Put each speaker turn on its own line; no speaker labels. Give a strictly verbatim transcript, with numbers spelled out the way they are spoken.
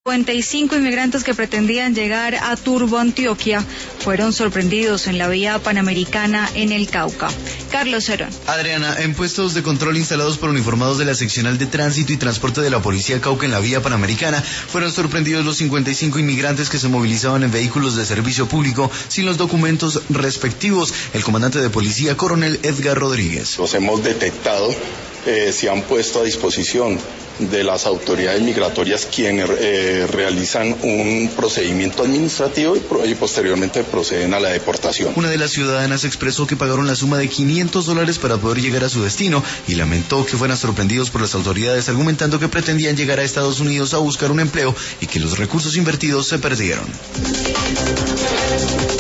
cincuenta y cinco inmigrantes que pretendían llegar a Turbo, Antioquia, fueron sorprendidos en la vía panamericana en el Cauca. Carlos Cerón.
Adriana, en puestos de control instalados por uniformados de la seccional de tránsito y transporte de la policía Cauca en la vía panamericana, fueron sorprendidos los cincuenta y cinco inmigrantes que se movilizaban en vehículos de servicio público sin los documentos respectivos. El comandante de policía, coronel Edgar Rodríguez.
Los hemos detectado, eh, se han puesto a disposición de las autoridades migratorias quienes eh, realizan un procedimiento administrativo y, pro, y posteriormente proceden a la deportación.
Una de las ciudadanas expresó que pagaron la suma de quinientos dólares para poder llegar a su destino y lamentó que fueran sorprendidos por las autoridades argumentando que pretendían llegar a Estados Unidos a buscar un empleo y que los recursos invertidos se perdieron.